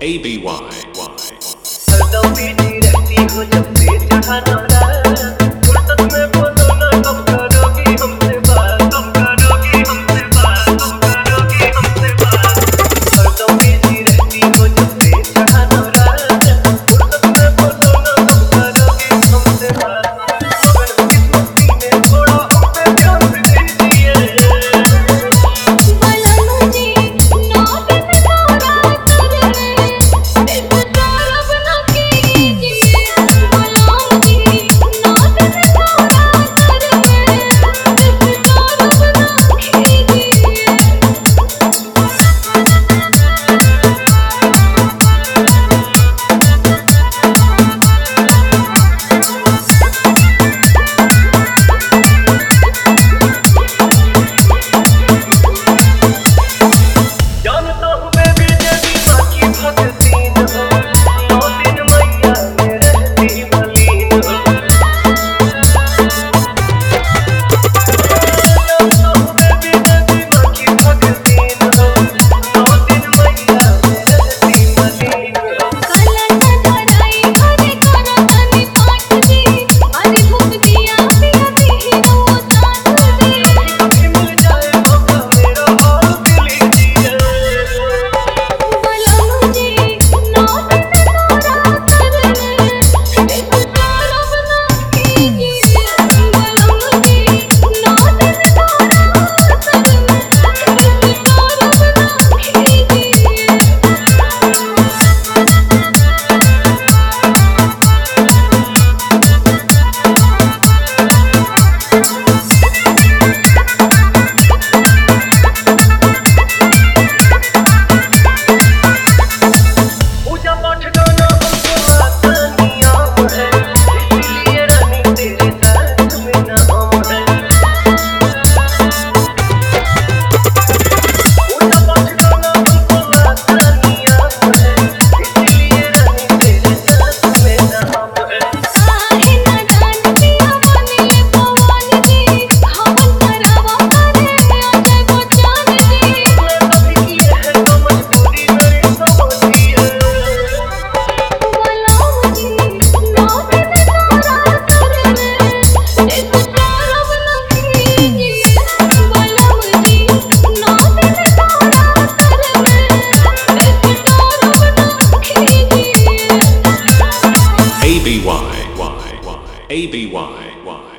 हरदम बीजी रहती हो जब से जहाना फुर्सत में बोलो ना कब करोगी हमसे बात कब करोगी हमसे बात कब करोगी हमसे बात हरदम बीजी रहती हो जब से जहाना फुर्सत में बोलो ना कब करोगी हमसे बात मगर किस्मती में थोड़ा हम पे ध्यान दीजिए ABY.